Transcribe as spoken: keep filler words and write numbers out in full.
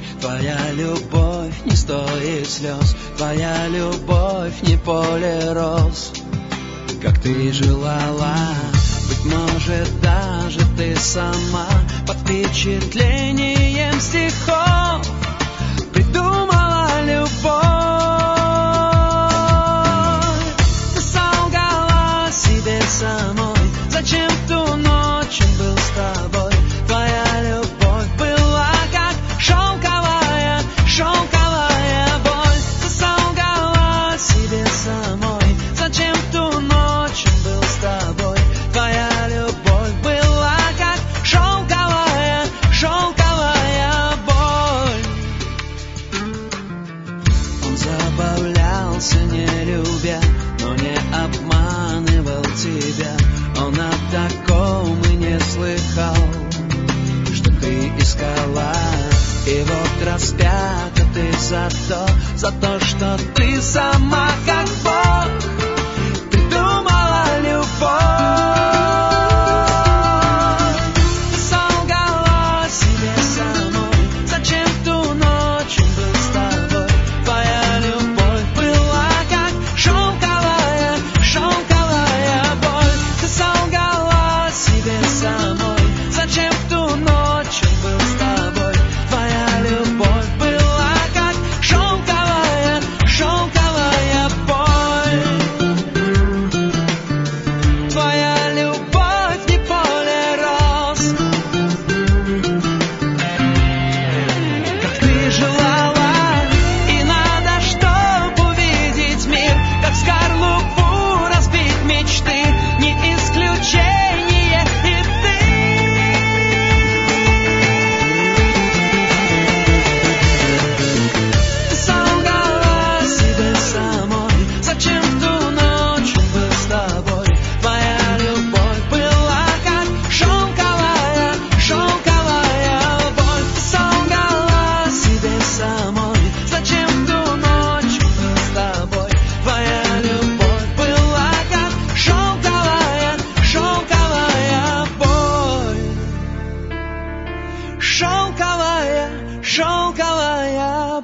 Твоя любовь не стоит слез, твоя любовь не поле роз. Как ты желала, быть может, даже ты сама под впечатлением стихов придумала любовь. Ты солгала себе самой, зачем в ту ночь он был с тобой. Твоя любовь была как шелковая, шелковая боль. Ты солгала себе самой, зачем в ту ночь он был с тобой. Твоя любовь была как шелковая, шелковая боль. Он забавлялся, не любя, но не обманывал тебя. Он о таком и не слыхал, что ты искала. И вот распята ты за то, за то, что ты сама как Бог придумала любовь. Ты солгала себе самой, зачем в ту ночь он был с тобой. Твоя любовь была как шелковая, шелковая боль. Ты солгала себе самой, зачем в ту ночь он был с тобой. Твоя любовь была как шелковая, шелковая боль. Твоя любовь не поле роз. Как ты желала, и надо, чтоб увидеть мир, как скорлупу разбить мечты, не исключение и ты. Ты солгала себе самой, зачем в ту ночь он был с тобой. Твоя любовь была как шелковая, шелковая боль. Ты солгала себе самой, зачем в ту ночь он был с тобой. Твоя любовь была как шелковая, шелковая боль. Шелковая, шелковая